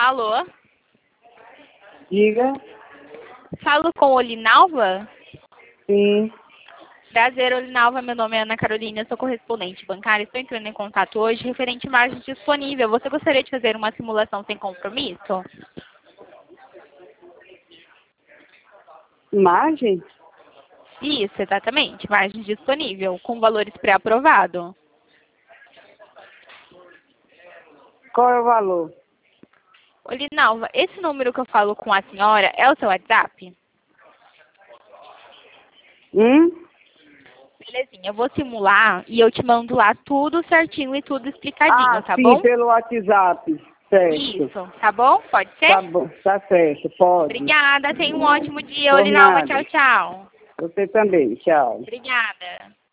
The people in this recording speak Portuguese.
Alô? Diga. Falo com Olinalva? Sim. Prazer, Olinalva. Meu nome é Ana Carolina, eu sou correspondente bancária. Estou entrando em contato hoje referente à margem disponível. Você gostaria de fazer uma simulação sem compromisso? Margem? Isso, exatamente. Margem disponível, com valores pré-aprovados. Qual é o valor? Olinalva, esse número que eu falo com a senhora é o seu WhatsApp? Belezinha, eu vou simular e eu te mando lá tudo certinho e tudo explicadinho, tá Sim, bom? pelo WhatsApp. Certo. Isso, tá bom? Pode ser? Tá bom, tá certo, pode. Obrigada, tenha um ótimo dia, Por Olinalva. nada. Tchau, tchau. Você também, tchau. Obrigada.